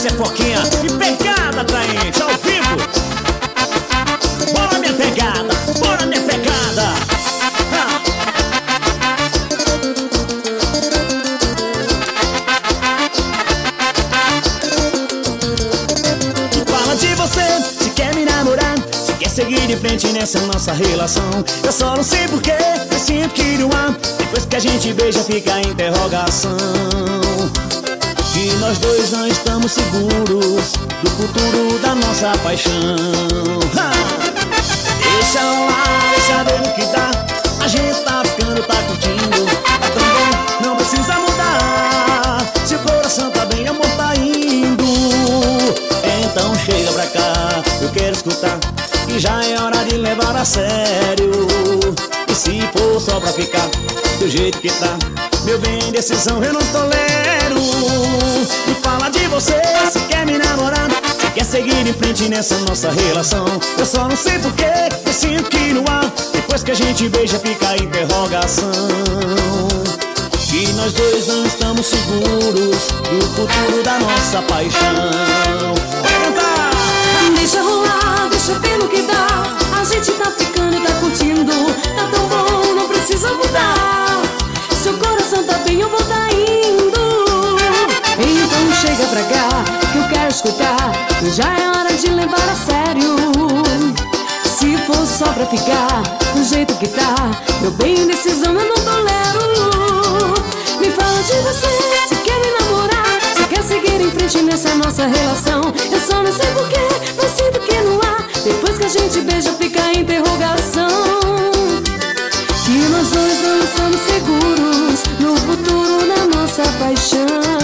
é Foquinha e pegada atraente ao vivo. Bora minha pegada, bora minha pegada. Fala de você, se quer me namorar, se quer seguir em frente nessa nossa relação. Eu só não sei porquê, eu sinto que não há. Depois que a gente beija fica a interrogação. E nós dois não estamos seguros do futuro da nossa paixão. Deixa rolar, deixa ver o que dá. A gente tá ficando, tá curtindo, tá tão bom, não precisa mudar. Se o coração tá bem, amor tá indo. Então chega pra cá, eu quero escutar, que já é hora de levar a sério. E se for só pra ficar do jeito que tá, meu bem, decisão eu não tolero. Me fala de você, se quer me namorar, se quer seguir em frente nessa nossa relação. Eu só não sei porquê, eu sinto que não há. Depois que a gente beija fica a interrogação. E nós dois não estamos seguros do futuro da nossa paixão. Vai cantar! Deixa rolar, deixa ver no que dá. A gente tá ficando e tá curtindo, tá tão bom, não precisa mudar. Seu coração tá bem, eu vou tá indo. Então chega pra cá, que eu quero escutar, já é hora de levar a sério. Se for só pra ficar do jeito que tá, meu bem, decisão eu não tolero. Me fala de você, se quer me namorar, se quer seguir em frente nessa nossa relação. Eu só não sei porquê, mas sinto que não há. Depois que a gente beija fica a interrogação. Que nós dois não estamos seguros no futuro da nossa paixão.